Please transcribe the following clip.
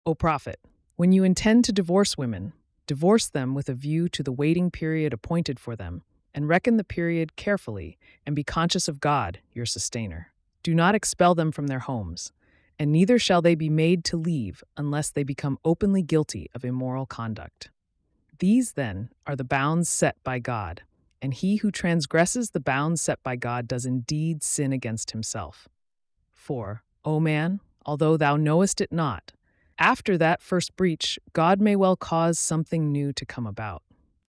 O prophet, when you intend to divorce women, divorce them with a view to the waiting period appointed for them, and reckon the period carefully, and be conscious of God, your sustainer. Do not expel them from their homes, and neither shall they be made to leave unless they become openly guilty of immoral conduct. These, then, are the bounds set by God, and he who transgresses the bounds set by God does indeed sin against himself. For, O man, although thou knowest it not, after that first breach, God may well cause something new to come about.